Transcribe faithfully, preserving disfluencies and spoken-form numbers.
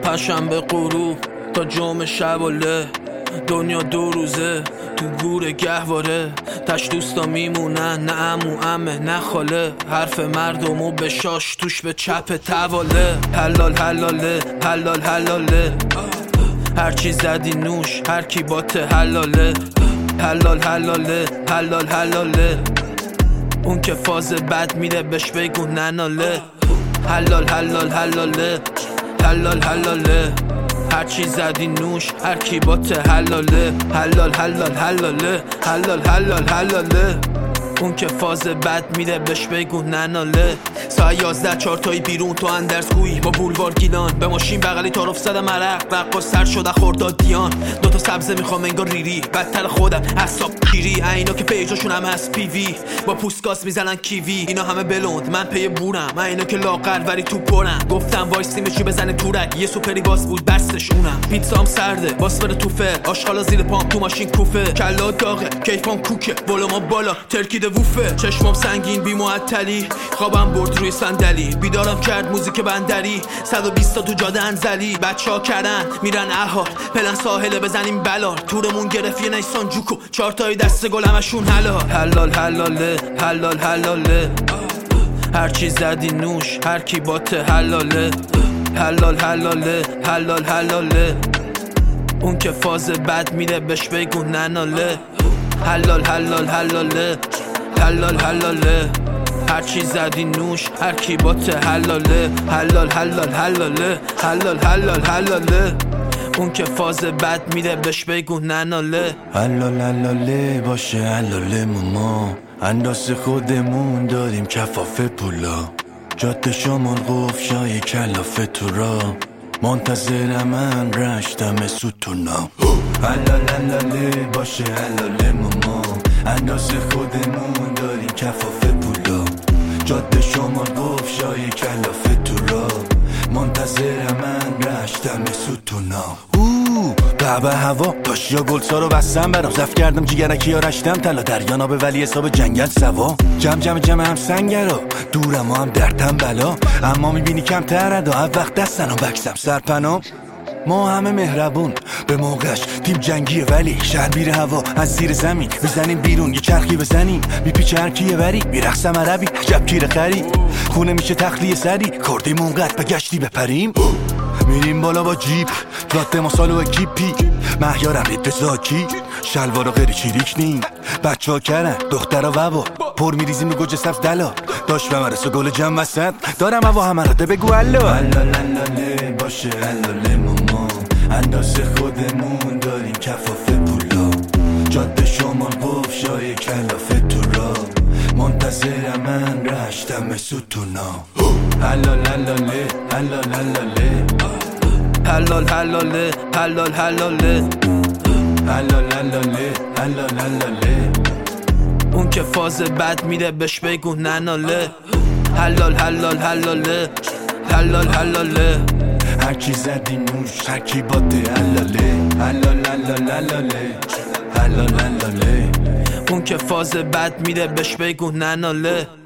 پنجشنبه غروب تا جمعه شباله، دنیا دو روزه تو گور گهواره، تش دوستا میمونن نه عمو عمه نه خاله، حرف مردمو به شاش توش به چپ تواله، حلال حلاله حلال حلاله، هرچی زدی نوش هر کی باته حلاله، حلال حلاله حلال حلاله، اون که فاز بد میره بهش بگو نناله، حلال حلال حلاله حلال حلاله، هرچی زدی نوش هر کی باته حلاله، حلال حلال حلاله حلال حلال حلاله، اون که فاز بد میره بهش بگو نناله. ساعت یازده چهار تایی بیرون تو اندرزگویی با بولوار گیلان، به ماشین بغلی تعارف زدم عرق رقاص سر شده خورداد دیان، دوتا سبزه میخوام انگار ریری بدتر خودم حساب پیری، اینا که پیجاشون هم هست پی وی با پوستگاز میزنن کیوی، اینا همه بلوند من پی بورم، اینا که لاغر ولی تو پرم، گفتم وایسیم چی بزنه تورک یه سوپری باس بود بستش اونم، پیتزام سرده باس بره تو فر آشغالا زیر پام تو ماشین کوفه، کلا داغه کیفام کوکه بالا ما بالا ترکیده ووفه، چشمام سنگین بی معطلی خوابم برد روی صندلی، بیدارم کرد موزیک بندری صد و بیست تا تو جاده انزلی، بچه‌ها کردن میرن احال پلن ساحله بزنیم بلار، تورمون گرفت یه نیسان جوکو چهار تای دست گل همشون حلال، حلال حلاله حلال حلاله، هرچی زدی نوش هر کی باته حلاله، حلال حلاله حلال حلاله، اون که فاز بد میره بهش بگو نناله، حلال حلال حلاله حلال حلاله، هرچی زدی نوش هر کی باته حلاله، حلال حلال حلاله حلال حلال حلاله، اون که فاز بد میره بهش بگو نناله، حلال حلاله باشه حلاله ما، انداز خودمون داریم کفاف پولا، جاده شمال قفشای کلافه تو را، منتظر من رشتم ستونا، حلال حلاله باشه حلاله ما، انداز خودمون داریم کفاف پولا، جاده شمال قفشای کلافه تو را، منتظر من رشتم ستونا. اوه قبه هوا داشیا گلسا رو بستم برام، زف کردم جیگرکی ها رشتم طلا دریانا به ولی حساب جنگل سوا، جم جم جم هم سنگرا دورم هم درتم بلا، اما میبینی کم تردا هر وقت دستن و بکسم سرپنام، ما همه مهربون به موقعش تیم جنگیه ولی شهر بیره هوا از زیر زمین بزنیم بیرون یه چرخی بزنیم میپیچه هر کیه وری میرخصم عربی عجب کیره خری خونه میشه تخلیه سری کردیم اونقدر بگشتی بپریم میریم بالا با جیپ جاده ما سالو اکیپی مهیارم رید زاکی شلوار و غیری چیریک نیم بچه ها کرن دختر و ووا پر میریزیم رو گوجه سبز دلا داشت به مرس و گل جمع وسط دارم هوا همه را ده بگو الو حلال حلاله باشه حلاله ماما انداز خودمون داریم کفاف پولا جاده شمال قفشای کلافه تو را منتظر من رشتم ستونا حلال حلاله حلال حلاله حلال حلاله حلال حلاله حلال حلاله حلال حلاله اون که فاز بد میره بهش بگو نناله حلال حلال حلاله حلال حلاله هر کی زدی نوش هر کی باده حلاله حلال حلال حلاله حلال حلاله اون که فاز بد میره بهش بگو نناله